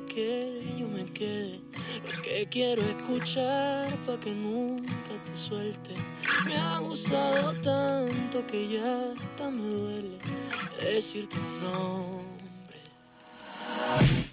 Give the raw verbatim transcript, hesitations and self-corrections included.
que yo me quede. Lo que quiero escuchar pa' que nunca te suelte. Me ha gustado tanto que ya hasta me duele decir tu nombre.